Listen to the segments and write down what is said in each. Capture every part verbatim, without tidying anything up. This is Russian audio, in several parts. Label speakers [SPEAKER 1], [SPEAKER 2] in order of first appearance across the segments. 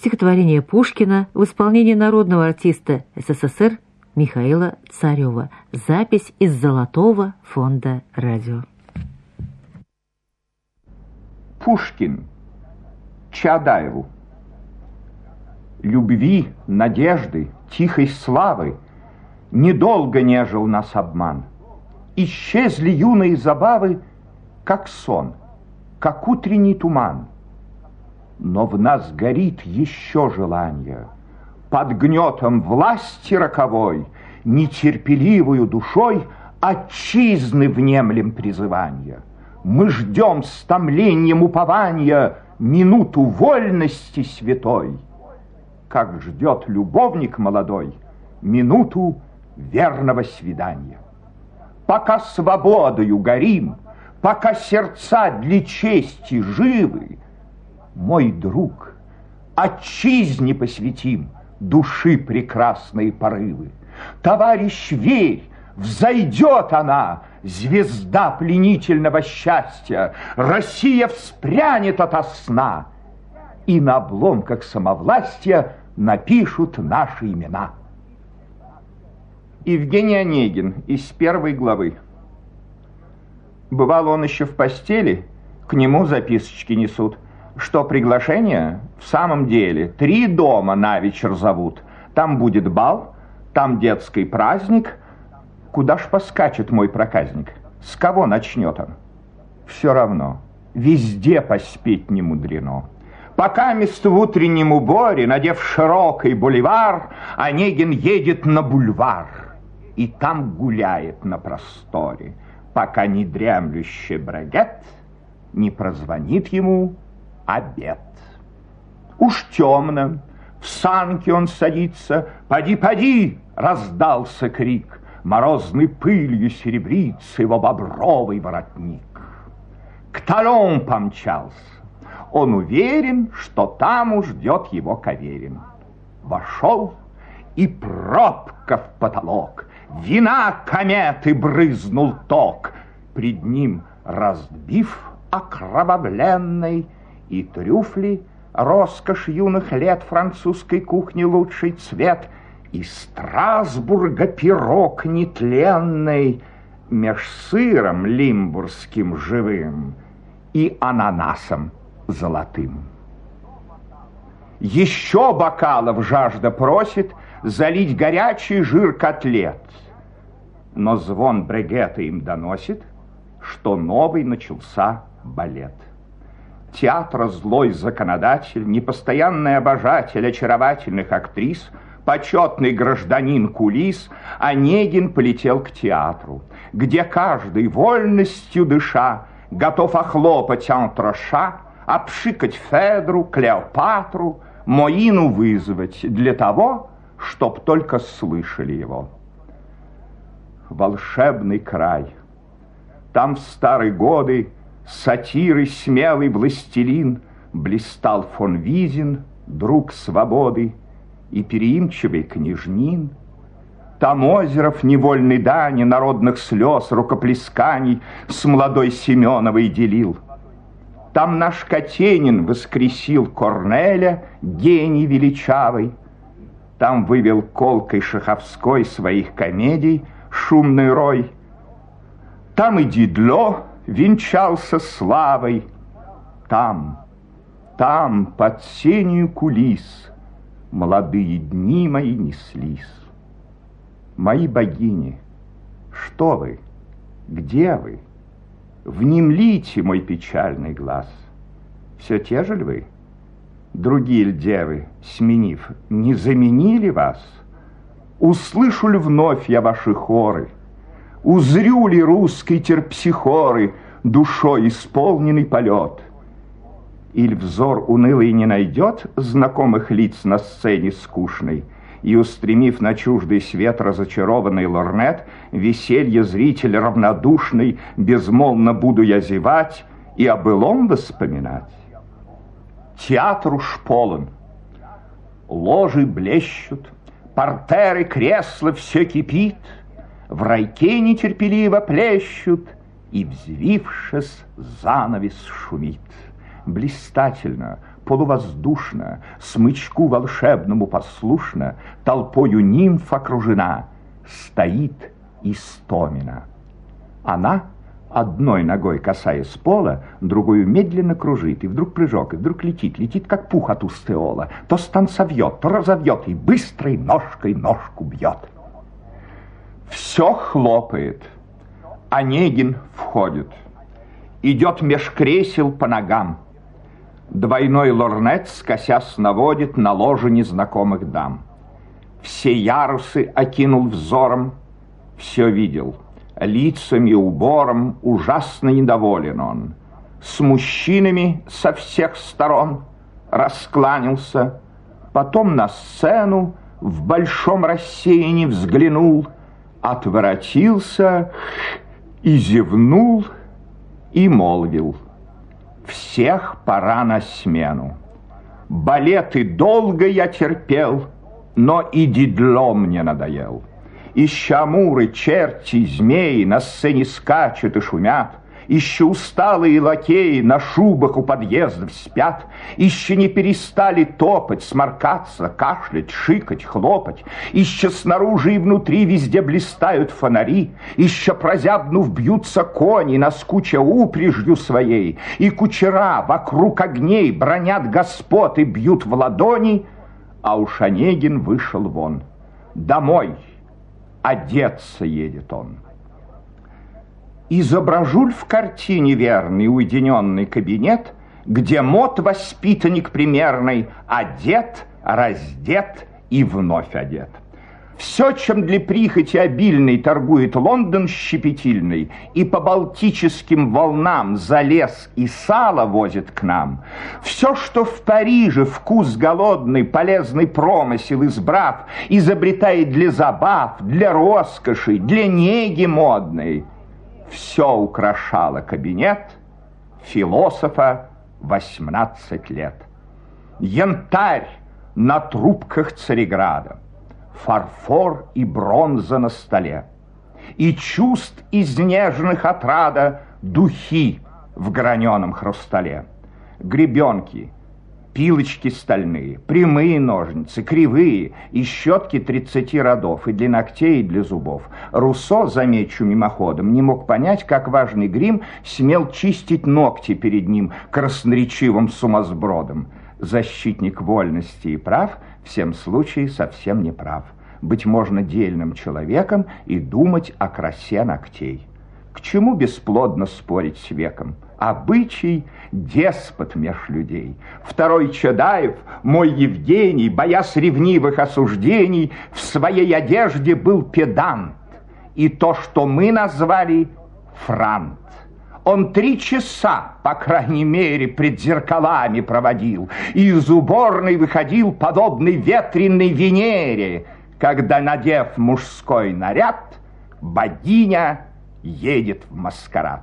[SPEAKER 1] Стихотворение Пушкина в исполнении народного артиста СССР Михаила Царева. Запись из Золотого фонда радио.
[SPEAKER 2] Пушкин Чаадаеву. Любви, надежды, тихой славы недолго нежил нас обман. Исчезли юные забавы, как сон, как утренний туман. Но в нас горит еще желание. Под гнетом власти роковой, нетерпеливую душой отчизны внемлем призывания. Мы ждем с томлением упования минуту вольности святой, как ждет любовник молодой минуту верного свидания. Пока свободою горим, пока сердца для чести живы, мой друг, отчизне посвятим души прекрасные порывы. Товарищ, верь, взойдет она, звезда пленительного счастья. Россия вспрянет ото сна, и на обломках самовластия напишут наши имена. Евгений Онегин из первой главы. Бывал он еще в постели, к нему записочки несут, что приглашение в самом деле три дома на вечер зовут. Там будет бал, там детский праздник. Куда ж поскачет мой проказник? С кого начнет он? Все равно, везде поспеть не мудрено. Пока мест в утреннем уборе, надев широкий боливар, Онегин едет на бульвар и там гуляет на просторе, пока не дремлющий брагет не прозвонит ему обед. Уж темно, в санки он садится, «Поди, поди!» — раздался крик. Морозной пылью серебрится его бобровый воротник. К Талон помчался. Он уверен, что там уж ждет его Каверин. Вошел, и пробка в потолок, вина кометы брызнул ток. Пред ним разбив окровавленный, и трюфли, роскошь юных лет французской кухни лучший цвет, и Страсбурга пирог нетленный меж сыром лимбургским живым и ананасом золотым. Еще бокалов жажда просит залить горячий жир котлет, но звон брегета им доносит, что новый начался балет. Театра злой законодатель, непостоянный обожатель очаровательных актрис, почетный гражданин кулис, Онегин полетел к театру, где каждый, вольностью дыша, готов охлопать антроша, обшикать Федру, Клеопатру, Моину вызвать для того, чтоб только слышали его. Волшебный край. Там в старые годы сатиры смелый властелин блистал фон Визин, друг свободы, и переимчивый княжнин. Там Озеров невольной дани, народных слез, рукоплесканий с молодой Семеновой делил. Там наш Катенин воскресил Корнеля, гений величавый. Там вывел колкой Шаховской своих комедий шумный рой. Там и Дидло венчался славой. Там, там, под сенью кулис, молодые дни мои неслись. Мои богини, что вы, где вы? Внемлите мой печальный глаз. Все те же ли вы? Другие ль девы, сменив, не заменили вас? Услышу ли вновь я ваши хоры? Узрю ли русской терпсихоры душой исполненный полет? Иль взор унылый не найдет знакомых лиц на сцене скучной, и, устремив на чуждый свет разочарованный лорнет, веселье зритель равнодушный, безмолвно буду я зевать и о былом воспоминать? Театр уж полон, ложи блещут, портеры, кресла, все кипит, в райке нетерпеливо плещут, и, взвившись, занавес шумит. Блистательно, полувоздушно, смычку волшебному послушно, толпою нимф окружена, стоит Истомина. Она, одной ногой касаясь пола, другую медленно кружит, и вдруг прыжок, и вдруг летит, летит, как пух от устеола, то станцовьет, то разовьет, и быстрой ножкой ножку бьет. Все хлопает. Онегин входит. Идет меж кресел по ногам. Двойной лорнет, скосясь, наводит на ложе незнакомых дам. Все ярусы окинул взором, все видел. Лицами, убором ужасно недоволен он. С мужчинами со всех сторон раскланялся. Потом на сцену в большом рассеянии взглянул, отворотился и зевнул, и молвил: всех пора на смену. Балеты долго я терпел, но и дидло мне надоел. Еще амуры, черти, змеи на сцене скачут и шумят. Еще усталые лакеи на шубах у подъездов спят. Еще не перестали топать, сморкаться, кашлять, шикать, хлопать. Еще снаружи и внутри везде блистают фонари. Еще прозябнув бьются кони, наскуча упряжью своей. И кучера вокруг огней бронят господ и бьют в ладони. А уж Онегин вышел вон. Домой одеться едет он. Изображу ль в картине верный уединенный кабинет, где мод воспитанник примерный одет, раздет и вновь одет. Все, чем для прихоти обильной торгует Лондон щепетильный, и по балтическим волнам за лес и сало возит к нам, все, что в Париже вкус голодный, полезный промысел избрав, изобретает для забав, для роскоши, для неги модной, все украшало кабинет философа восемнадцать лет. Янтарь на трубках Цареграда, фарфор и бронза на столе, и чувств из нежных отрада духи в граненом хрустале, гребенки, пилочки стальные, прямые ножницы, кривые, и щетки тридцати родов, и для ногтей, и для зубов. Руссо, замечу мимоходом, не мог понять, как важный грим смел чистить ногти перед ним красноречивым сумасбродом. Защитник вольности и прав в всем случае совсем не прав. Быть можно дельным человеком и думать о красе ногтей. К чему бесплодно спорить с веком? Обычай — деспот меж людей. Второй Чадаев, мой Евгений, боясь ревнивых осуждений, в своей одежде был педант, и то, что мы назвали франт. Он три часа, по крайней мере, пред зеркалами проводил, и из уборной выходил подобный ветреной Венере, когда, надев мужской наряд, богиня едет в маскарад.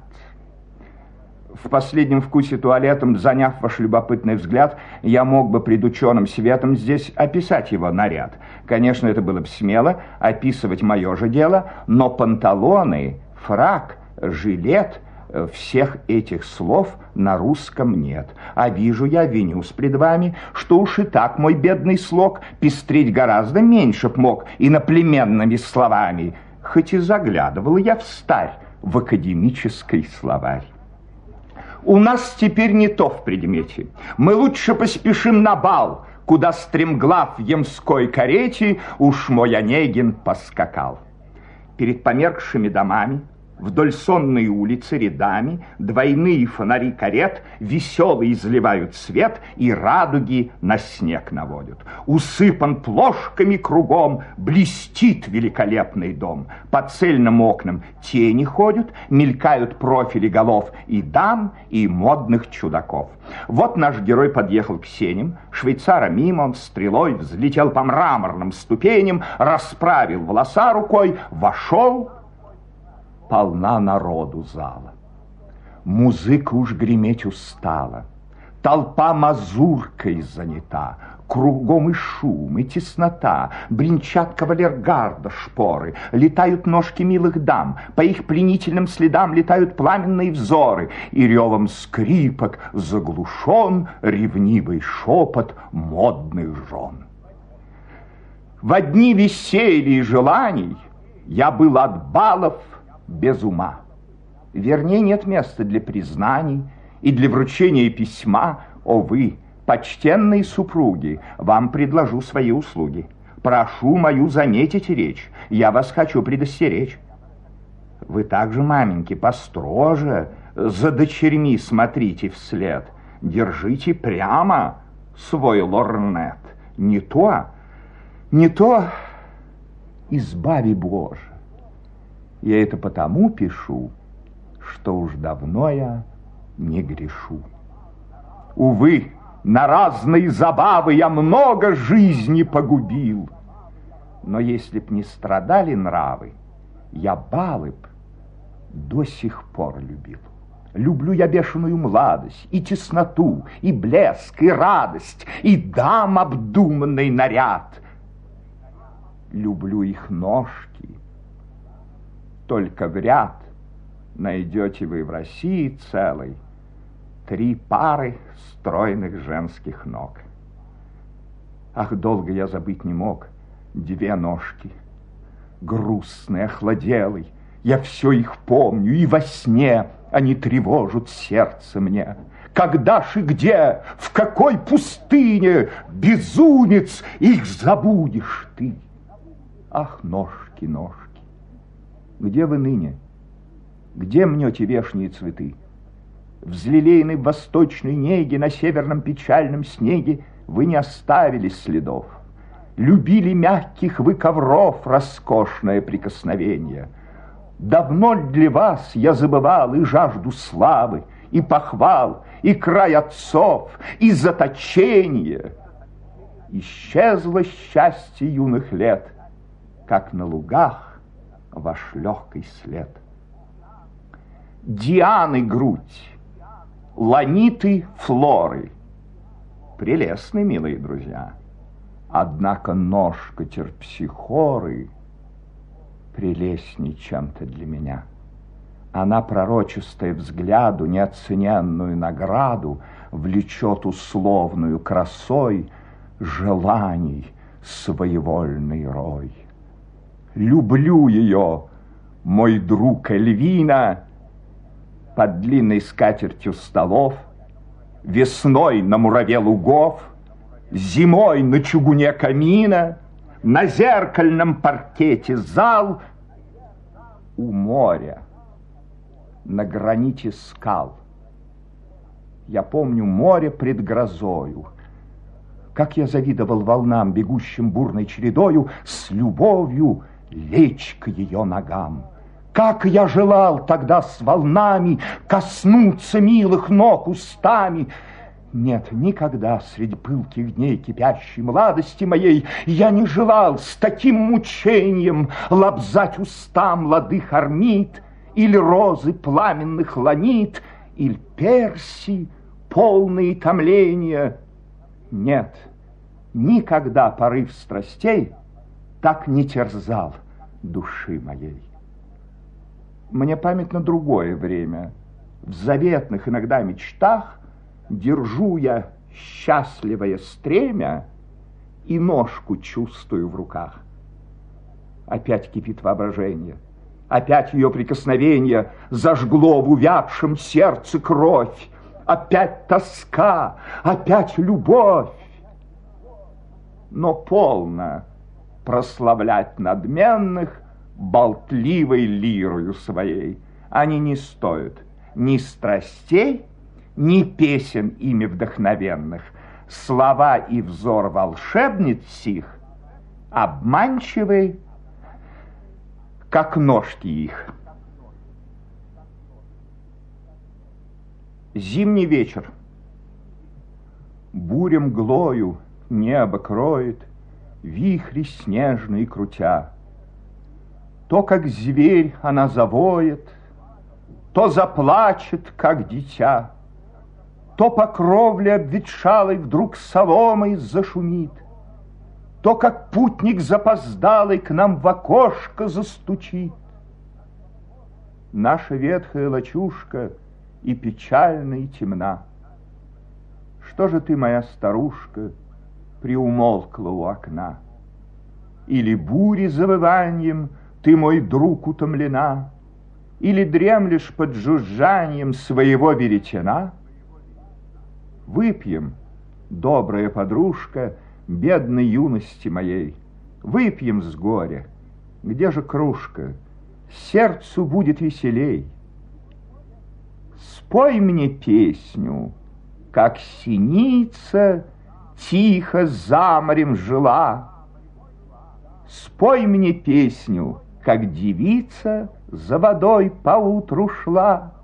[SPEAKER 2] В последнем вкусе туалетом, заняв ваш любопытный взгляд, я мог бы пред ученым светом здесь описать его наряд. Конечно, это было бы смело, описывать мое же дело, но панталоны, фрак, жилет — всех этих слов на русском нет. А вижу я, винюсь пред вами, что уж и так мой бедный слог пестреть гораздо меньше б мог иноплеменными словами, хоть и заглядывал я встарь в академический словарь. У нас теперь не то в предмете. Мы лучше поспешим на бал, куда стремглав в ямской карете уж мой Онегин поскакал. Перед померкшими домами вдоль сонной улицы рядами двойные фонари карет весело изливают свет и радуги на снег наводят. Усыпан плошками кругом, блестит великолепный дом. По цельным окнам тени ходят, мелькают профили голов и дам, и модных чудаков. Вот наш герой подъехал к сеням, швейцара мимо, он стрелой взлетел по мраморным ступеням, расправил волоса рукой, вошел. Полна народу зала. Музыка уж греметь устала. Толпа мазуркой занята, кругом и шум, и теснота, бренчат кавалергарда шпоры, летают ножки милых дам, по их пленительным следам летают пламенные взоры, и ревом скрипок заглушен ревнивый шепот модных жен. В дни веселья и желаний я был от балов без ума. Вернее, нет места для признаний и для вручения письма. О вы, почтенные супруги, вам предложу свои услуги. Прошу мою заметить речь, я вас хочу предостеречь. Вы также, маменьки, построже, за дочерьми смотрите вслед. Держите прямо свой лорнет. Не то, не то, избави Боже. Я это потому пишу, что уж давно я не грешу. Увы, на разные забавы я много жизни погубил. Но если б не страдали нравы, я балы б до сих пор любил. Люблю я бешеную младость, и тесноту, и блеск, и радость, и дам обдуманный наряд. Люблю их ножки, только в ряд найдете вы в России целой три пары стройных женских ног. Ах, долго я забыть не мог две ножки, грустный, охладелый, я все их помню, и во сне они тревожат сердце мне. Когда ж и где, в какой пустыне, безумец, их забудешь ты? Ах, ножки, ножки, где вы ныне? Где мнете вешние цветы? Взлелеянной в восточной неге, на северном печальном снеге вы не оставили следов. Любили мягких вы ковров роскошное прикосновение. Давно для вас я забывал и жажду славы, и похвал, и край отцов, и заточение. Исчезло счастье юных лет, как на лугах ваш легкий след. Дианы грудь, ланиты флоры. Прелестны, милые друзья. Однако ножка терпсихоры прелестней чем-то для меня. Она, пророчестая взгляду неоцененную награду, влечет условную красой желаний своевольный рой. Люблю ее, мой друг Эльвина, под длинной скатертью столов, весной на мураве лугов, зимой на чугуне камина, на зеркальном паркете зал, у моря, на граните скал. Я помню море пред грозою, как я завидовал волнам, бегущим бурной чередою, с любовью лечь к ее ногам. Как я желал тогда с волнами коснуться милых ног устами. Нет, никогда среди пылких дней кипящей младости моей я не желал с таким мучением лобзать уста молодых орнит, или розы пламенных ланит, или перси, полные томления. Нет, никогда порыв страстей так не терзал души моей. Мне памятно другое время. В заветных иногда мечтах держу я счастливое стремя и ножку чувствую в руках. Опять кипит воображение, опять ее прикосновение зажгло в увядшем сердце кровь, опять тоска, опять любовь. Но полно прославлять надменных болтливой лирою своей. Они не стоят ни страстей, ни песен ими вдохновенных. Слова и взор волшебниц сих обманчивы, как ножки их. Зимний вечер. Буря мглою небо кроет, вихри снежные крутя. То, как зверь, она завоет, то заплачет, как дитя. то по кровле обветшалой вдруг соломой зашумит, то, как путник запоздалый, к нам в окошко застучит. Наша ветхая лачушка и печальна, и темна. Что же ты, моя старушка, приумолкла у окна? Или бури завыванием ты, мой друг, утомлена, или дремлешь под жужжанием своего веретена? Выпьем, добрая подружка, бедной юности моей, выпьем с горя. Где же кружка? Сердцу будет веселей. Спой мне песню, как синица тихо за морем жила. Спой мне песню, как девица за водой поутру шла.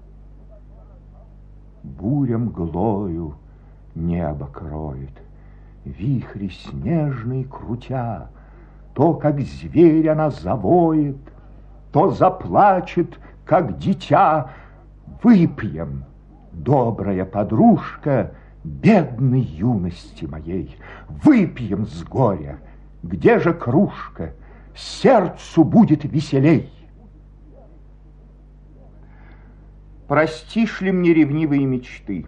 [SPEAKER 2] Буря мглою небо кроет, вихри снежные крутя, то, как зверь, она завоет, то заплачет, как дитя. Выпьем, добрая подружка, бедной юности моей, выпьем с горя. Где же кружка? Сердцу будет веселей. Простишь ли мне ревнивые мечты?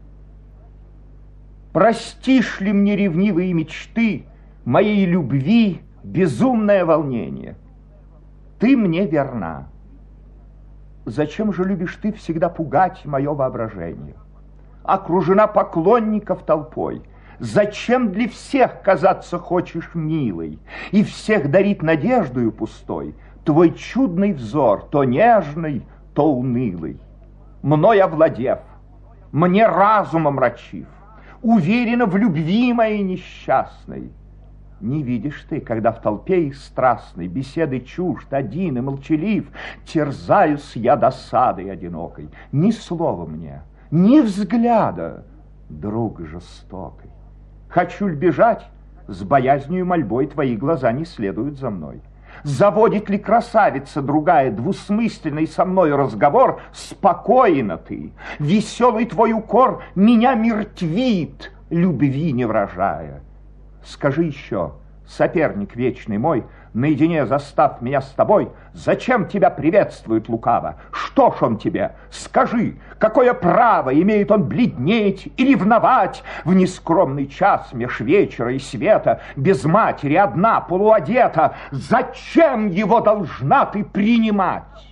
[SPEAKER 2] Простишь ли мне ревнивые мечты, моей любви безумное волнение? Ты мне верна. Зачем же любишь ты всегда пугать мое воображение? Окружена поклонников толпой, зачем для всех казаться хочешь милой и всех дарить надеждою пустой твой чудный взор, то нежный, то унылый? Мной овладев, мне разум омрачив, уверена в любви моей несчастной, не видишь ты, когда в толпе их страстной беседы чужд, один и молчалив, терзаюсь я досадой одинокой, ни слова мне, ни взгляда, друг жестокой. Хочу ль бежать, с боязнью и мольбой твои глаза не следуют за мной. Заводит ли красавица другая двусмысленный со мной разговор, спокойно ты, веселый твой укор меня мертвит, любви не выражая. Скажи еще, соперник вечный мой, наедине застав меня с тобой, зачем тебя приветствует лукаво? Что ж он тебе? Скажи, какое право имеет он бледнеть и ревновать в нескромный час меж вечера и света, без матери, одна, полуодета? Зачем его должна ты принимать?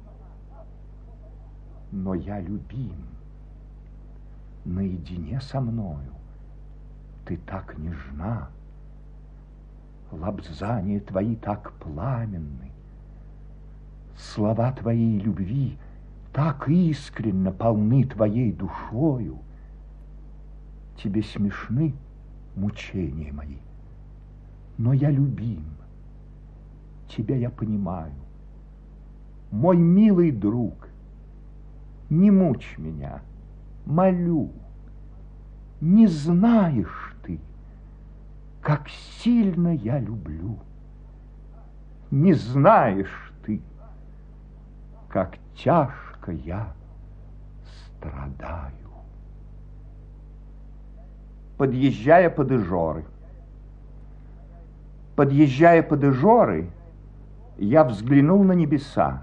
[SPEAKER 2] Но я любим, наедине со мною. Ты так нежна, лобзания твои так пламенны, слова твоей любви так искренно полны твоей душою. Тебе смешны мучения мои, но я любим, тебя я понимаю. Мой милый друг, не мучь меня, молю. Не знаешь ты, как сильно я люблю. Не знаешь ты, как тяжко я страдаю. Подъезжая под Ижоры. Подъезжая под Ижоры, я взглянул на небеса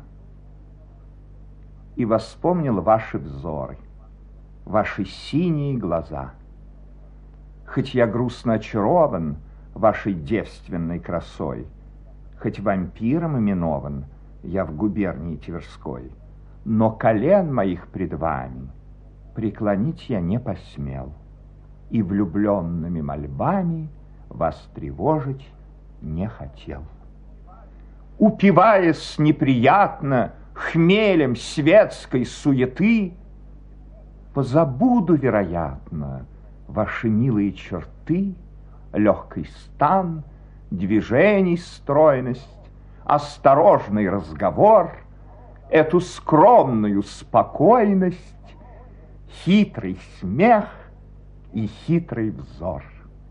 [SPEAKER 2] и воспомнил ваши взоры, ваши синие глаза. Хоть я грустно очарован вашей девственной красой, хоть вампиром именован я в губернии Тверской, но колен моих пред вами преклонить я не посмел, и влюбленными мольбами вас тревожить не хотел. Упиваясь неприятно хмелем светской суеты, позабуду, вероятно, ваши милые черты, легкий стан, движений стройность, осторожный разговор, эту скромную спокойность, хитрый смех и хитрый взор.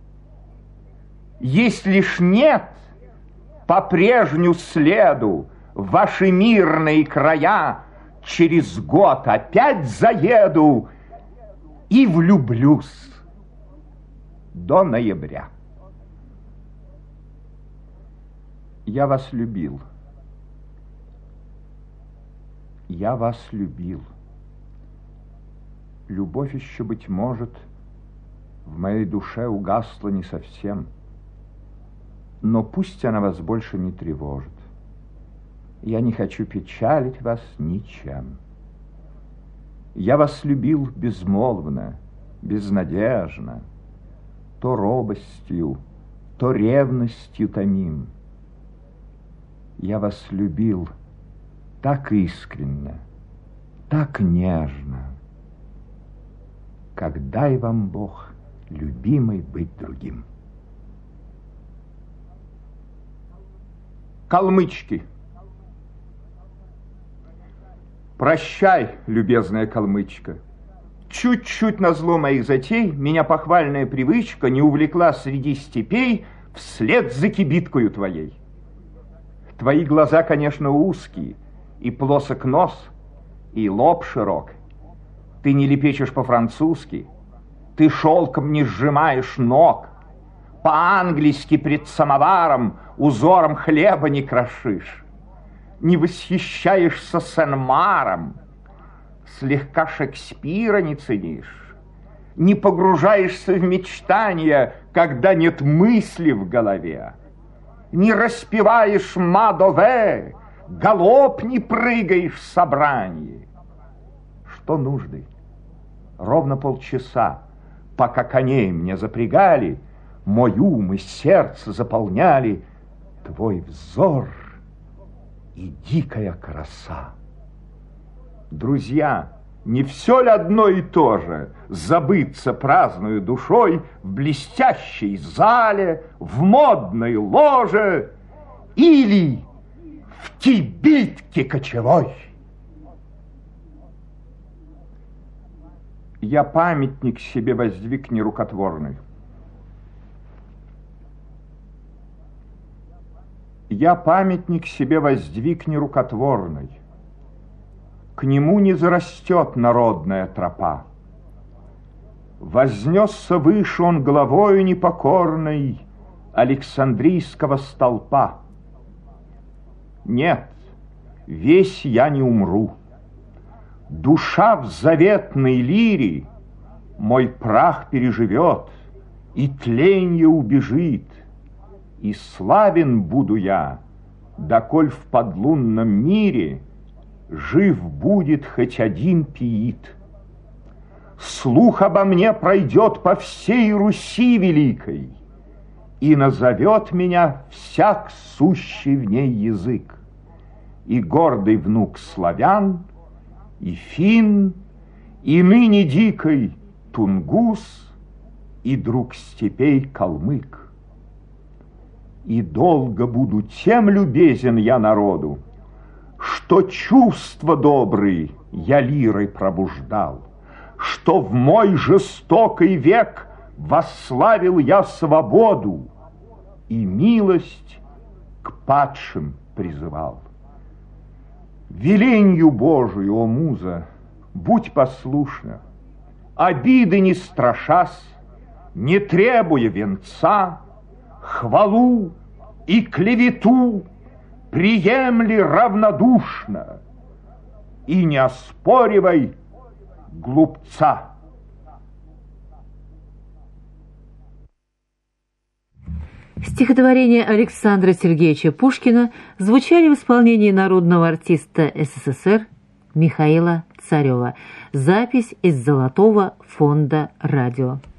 [SPEAKER 2] Если лишь нет, по прежнему следу в ваши мирные края через год опять заеду и влюблюсь до ноября. Я вас любил. Я вас любил. Любовь еще, быть может, в моей душе угасла не совсем, но пусть она вас больше не тревожит. Я не хочу печалить вас ничем. Я вас любил безмолвно, безнадежно, то робостью, то ревностью томим. Я вас любил так искренно, так нежно, как дай вам Бог, любимый, быть другим. Калмычки. Прощай, любезная калмычка. Чуть-чуть назло моих затей меня похвальная привычка не увлекла среди степей вслед за кибиткою твоей. Твои глаза, конечно, узкие, и плосок нос, и лоб широк. Ты не лепечешь по-французски, ты шелком не сжимаешь ног, по-английски пред самоваром узором хлеба не крошишь, не восхищаешься Сен-Маром, слегка Шекспира не ценишь, не погружаешься в мечтания, когда нет мысли в голове, не распеваешь «Мадове», галоп не прыгаешь в собрании. Что нужды? Ровно полчаса, пока коней мне запрягали, мой ум и сердце заполняли твой взор и дикая краса. Друзья, не все ли одно и то же забыться праздною душой в блестящей зале, в модной ложе или в кибитке кочевой? Я памятник себе воздвиг нерукотворный. Я памятник себе воздвиг нерукотворный. К нему не зарастет народная тропа. Вознесся выше он главою непокорной Александрийского столпа. Нет, весь я не умру. Душа в заветной лире мой прах переживет, и тленье убежит, и славен буду я, доколь в подлунном мире жив будет хоть один пиит. Слух обо мне пройдет по всей Руси великой, и назовет меня всяк сущий в ней язык, и гордый внук славян, и фин, и ныне дикой тунгус, и друг степей калмык. И долго буду тем любезен я народу, что чувства добрые я лирой пробуждал, что в мой жестокий век восславил я свободу и милость к падшим призывал. Веленью Божию, о муза, будь послушна, обиды не страшась, не требуя венца, хвалу и клевету приемли равнодушно и не оспоривай глупца.
[SPEAKER 1] Стихотворения Александра Сергеевича Пушкина звучали в исполнении народного артиста СССР Михаила Царева. Запись из Золотого фонда радио.